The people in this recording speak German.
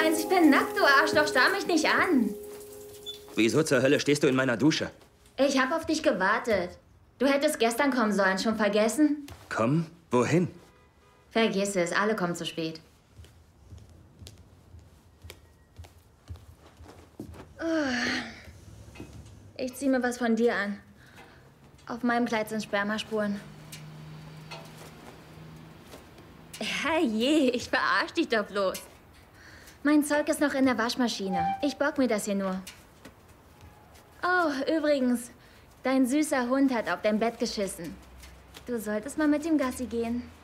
meinst, ich bin nackt, du Arschloch? Starr mich nicht an. Wieso zur Hölle stehst du in meiner Dusche? Ich habe auf dich gewartet. Du hättest gestern kommen sollen. Schon vergessen? Kommen? Wohin? Vergiss es. Alle kommen zu spät. Ich zieh mir was von dir an. Auf meinem Kleid sind Spermaspuren. Herrje, ich verarsch dich doch bloß. Mein Zeug ist noch in der Waschmaschine. Ich bock mir das hier nur. Oh, übrigens, dein süßer Hund hat auf dein Bett geschissen. Du solltest mal mit ihm Gassi gehen.